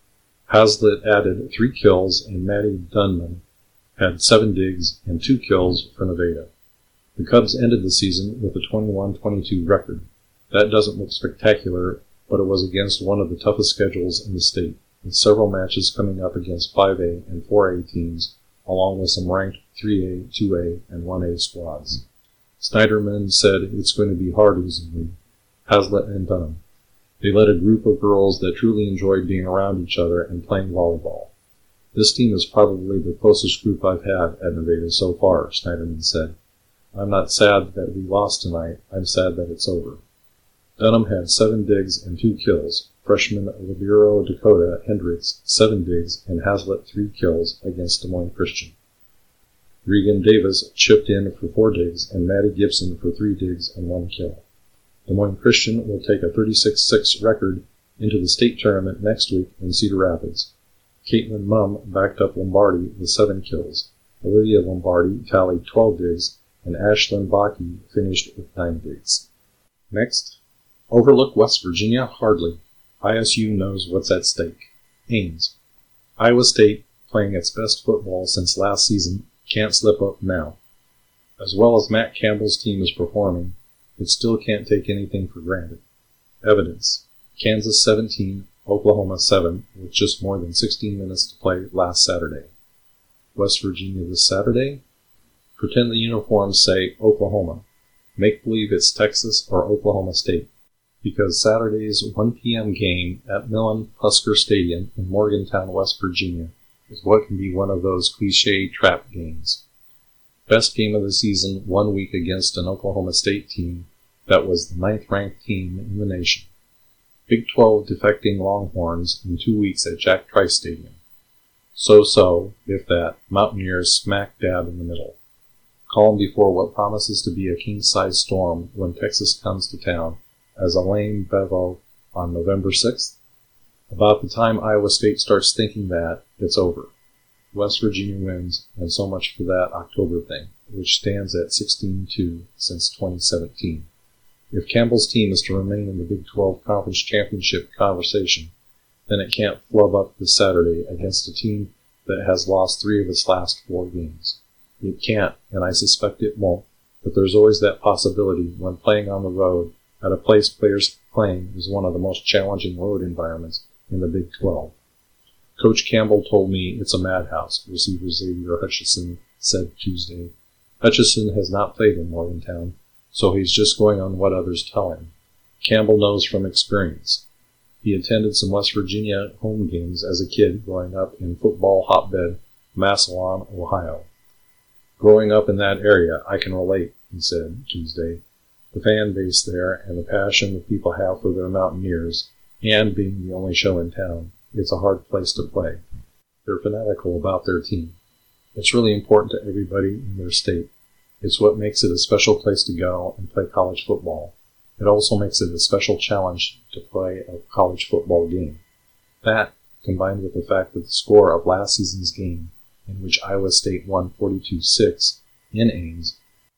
Hazlitt added three kills, and Matty Dunman had seven digs and two kills for Nevada. The Cubs ended the season with a twenty-one twenty-two record. That doesn't look spectacular, but it was against one of the toughest schedules in the state, with several matches coming up against five A and four A teams, along with some ranked three A, two A, and one A squads. Snyderman said it's going to be hard losing me, Hazlitt and Dunham. They led a group of girls that truly enjoyed being around each other and playing volleyball. This team is probably the closest group I've had at Nevada so far, Snyderman said. I'm not sad that we lost tonight, I'm sad that it's over. Dunham had seven digs and two kills. Freshman Libero Dakota Hendricks, seven digs, and Hazlitt three kills against Des Moines Christian. Regan Davis chipped in for four digs, and Maddie Gibson for three digs and one kill. Des Moines Christian will take a thirty-six six record into the state tournament next week in Cedar Rapids. Caitlin Mumm backed up Lombardi with seven kills. Olivia Lombardi tallied twelve digs, and Ashlyn Bakke finished with nine digs. Next, overlook West Virginia hardly. I S U knows what's at stake. Ames. Iowa State, playing its best football since last season, can't slip up now. As well as Matt Campbell's team is performing, it still can't take anything for granted. Evidence. Kansas seventeen, Oklahoma seven, with just more than sixteen minutes to play last Saturday. West Virginia this Saturday? Pretend the uniforms say Oklahoma. Make believe it's Texas or Oklahoma State, because Saturday's one p.m. game at Millen-Pusker Stadium in Morgantown, West Virginia, is what can be one of those cliché trap games. Best game of the season one week against an Oklahoma State team that was the ninth-ranked team in the nation. Big twelve defecting Longhorns in two weeks at Jack Trice Stadium. So-so, if that, Mountaineers smack dab in the middle. Calm before what promises to be a king-size storm when Texas comes to town as Elaine Bevo on November sixth? About the time Iowa State starts thinking that, it's over. West Virginia wins, and so much for that October thing, which stands at sixteen two since twenty seventeen. If Campbell's team is to remain in the Big twelve Conference Championship conversation, then it can't flub up this Saturday against a team that has lost three of its last four games. It can't, and I suspect it won't, but there's always that possibility when playing on the road at a place players claim is one of the most challenging road environments in the Big twelve. Coach Campbell told me it's a madhouse, receiver Xavier Hutchison said Tuesday. Hutchison has not played in Morgantown, so he's just going on what others tell him. Campbell knows from experience. He attended some West Virginia home games as a kid growing up in football hotbed Massillon, Ohio. Growing up in that area, I can relate, he said Tuesday. The fan base there and the passion the people have for their Mountaineers, and being the only show in town, it's a hard place to play. They're fanatical about their team. It's really important to everybody in their state. It's what makes it a special place to go and play college football. It also makes it a special challenge to play a college football game. That, combined with the fact that the score of last season's game, in which Iowa State won forty-two six in Ames,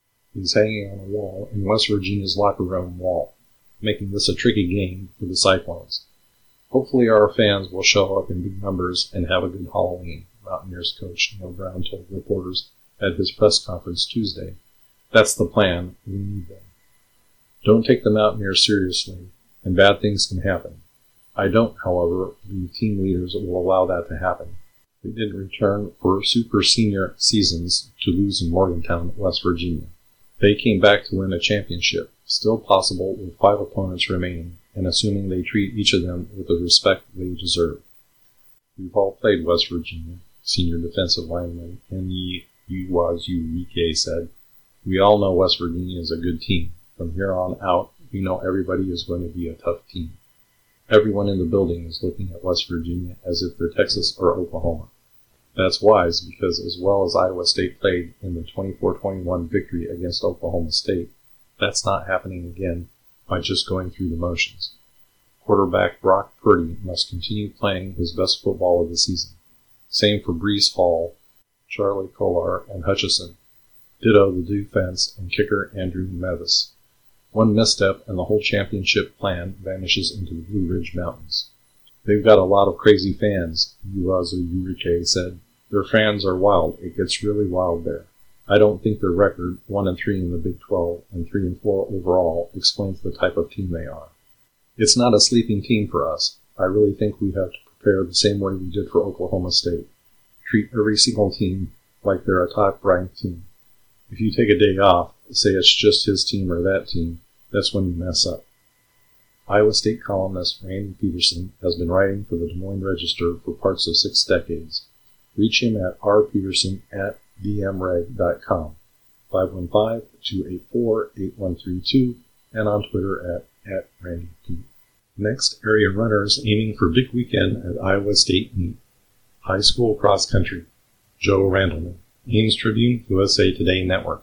is hanging on a wall in West Virginia's locker room wall, making this a tricky game for the Cyclones. Hopefully our fans will show up in big numbers and have a good Halloween, Mountaineers coach Neil Brown told reporters at his press conference Tuesday. That's the plan. We need them. Don't take the Mountaineers seriously, and bad things can happen. I don't, however, believe team leaders will allow that to happen. They didn't return for super senior seasons to lose in Morgantown, West Virginia. They came back to win a championship, still possible with five opponents remaining, and assuming they treat each of them with the respect they deserve. We've all played West Virginia, senior defensive lineman Enyi Uwazu-Wike said. We all know West Virginia is a good team. From here on out, we know everybody is going to be a tough team. Everyone in the building is looking at West Virginia as if they're Texas or Oklahoma. That's wise because as well as Iowa State played in the twenty-four twenty-one victory against Oklahoma State, that's not happening again by just going through the motions. Quarterback Brock Purdy must continue playing his best football of the season. Same for Breece Hall, Charlie Kolar, and Hutchison. Ditto the defense and kicker Andrew Mevis. One misstep and the whole championship plan vanishes into the Blue Ridge Mountains. They've got a lot of crazy fans, Uwazu-Wike said. Their fans are wild. It gets really wild there. I don't think their record, one and three in the Big twelve and three and four overall, explains the type of team they are. It's not a sleeping team for us. I really think we have to prepare the same way we did for Oklahoma State. Treat every single team like they're a top-ranked team. If you take a day off, say it's just his team or that team, that's when you mess up. Iowa State columnist Randy Peterson has been writing for the Des Moines Register for parts of six decades. Reach him at r peterson at d m reg dot com, five one five, two eight four, eight one three two, and on Twitter at, at Randy P. Next, area runners aiming for big weekend at Iowa State meet. High school cross country. Joe Randleman, Ames Tribune, U S A Today Network.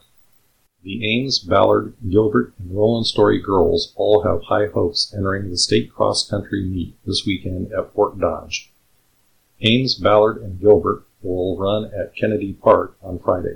The Ames, Ballard, Gilbert, and Roland Story girls all have high hopes entering the state cross-country meet this weekend at Fort Dodge. Ames, Ballard, and Gilbert will run at Kennedy Park on Friday.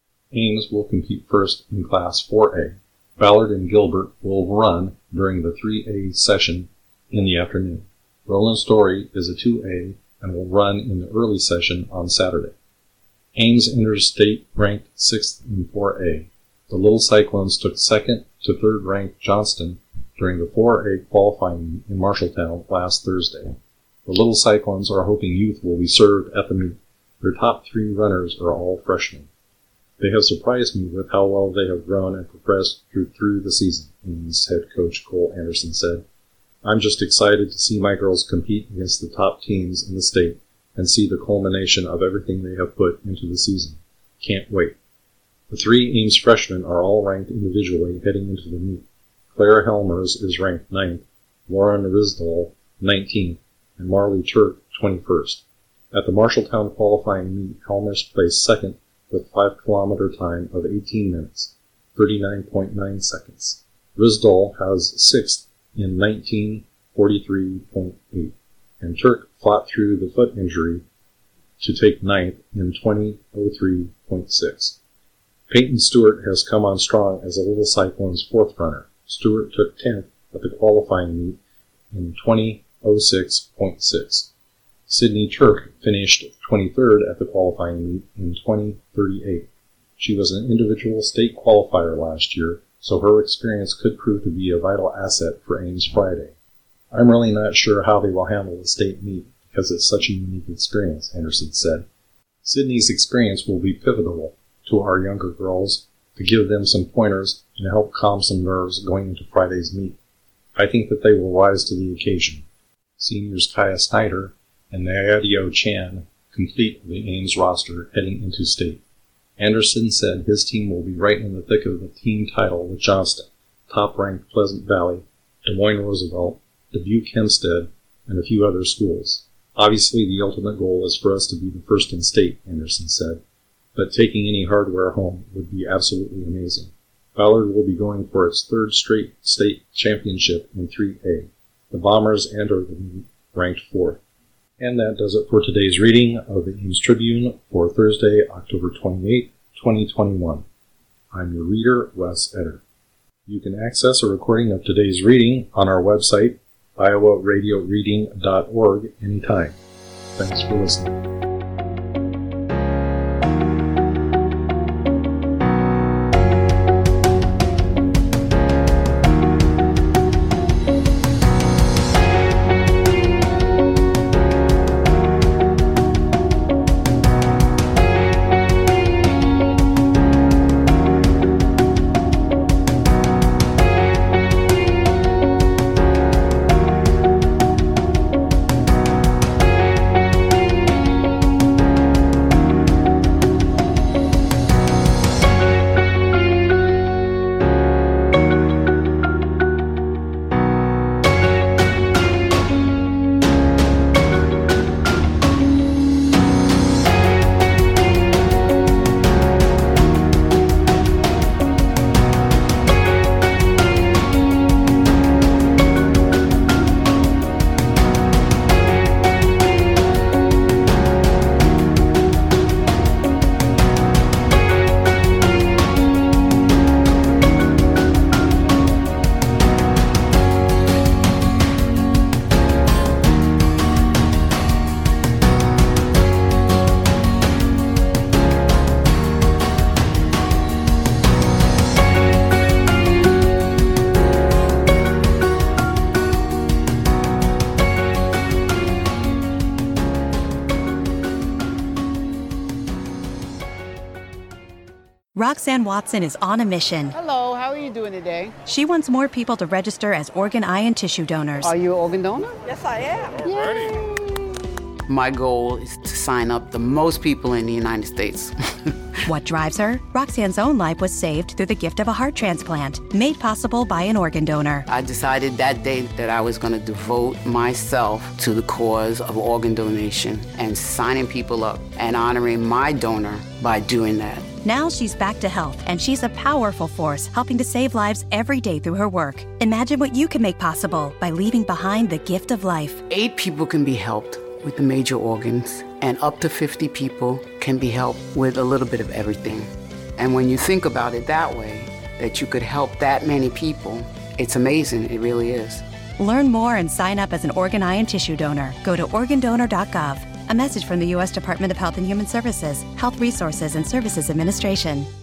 Ames will compete first in Class four A. Ballard and Gilbert will run during the three A session in the afternoon. Roland Story is a two A and will run in the early session on Saturday. Ames enters state ranked sixth in four A. The Little Cyclones took second to third-ranked Johnston during the four A qualifying meet in Marshalltown last Thursday. The Little Cyclones are hoping youth will be served at the meet. Their top three runners are all freshmen. They have surprised me with how well they have grown and progressed through, through the season, Ames head coach Cole Anderson said. I'm just excited to see my girls compete against the top teams in the state and see the culmination of everything they have put into the season. Can't wait. The three Ames freshmen are all ranked individually heading into the meet. Claire Helmers is ranked ninth, Lauren Risdall nineteenth, and Marley Turk twenty-first. At the Marshalltown qualifying meet, Helmers placed second with five kilometer time of eighteen minutes, thirty-nine point nine seconds. Risdall has sixth in nineteen forty-three point eight, and Turk fought through the foot injury to take ninth in twenty oh three point six. Peyton Stewart has come on strong as a Little Cyclone's fourth runner. Stewart took tenth at the qualifying meet in twenty oh six point six. Sydney Turk finished twenty-third at the qualifying meet in twenty thirty-eight. She was an individual state qualifier last year, so her experience could prove to be a vital asset for Ames Friday. I'm really not sure how they will handle the state meet because it's such a unique experience, Anderson said. Sydney's experience will be pivotal to our younger girls to give them some pointers and help calm some nerves going into Friday's meet. I think that they will rise to the occasion. Seniors Kaya Snyder and Nyadio Chan complete the Ames roster heading into state. Anderson said his team will be right in the thick of the team title with Johnston, top-ranked Pleasant Valley, Des Moines Roosevelt, Dubuque Hempstead, and a few other schools. Obviously, the ultimate goal is for us to be the first in state, Anderson said. but taking any hardware home would be absolutely amazing. Ballard will be going for its third straight state championship in three A. The Bombers enter the meet ranked fourth. And that does it for today's reading of the Ames Tribune for Thursday, October twenty-eighth, twenty twenty-one. I'm your reader, Wes Etter. You can access a recording of today's reading on our website, iowa radio reading dot org, anytime. Thanks for listening. Roxanne Watson is on a mission. Hello, how are you doing today? She wants more people to register as organ, eye, and tissue donors. Are you an organ donor? Yes, I am. Yay! My goal is to sign up the most people in the United States. What drives her? Roxanne's own life was saved through the gift of a heart transplant, made possible by an organ donor. I decided that day that I was going to devote myself to the cause of organ donation and signing people up and honoring my donor by doing that. Now she's back to health, and she's a powerful force helping to save lives every day through her work. Imagine what you can make possible by leaving behind the gift of life. Eight people can be helped with the major organs, and up to fifty people can be helped with a little bit of everything. And when you think about it that way, that you could help that many people, it's amazing, it really is. Learn more and sign up as an organ, eye, and tissue donor. Go to organ donor dot gov. A message from the U S Department of Health and Human Services, Health Resources and Services Administration.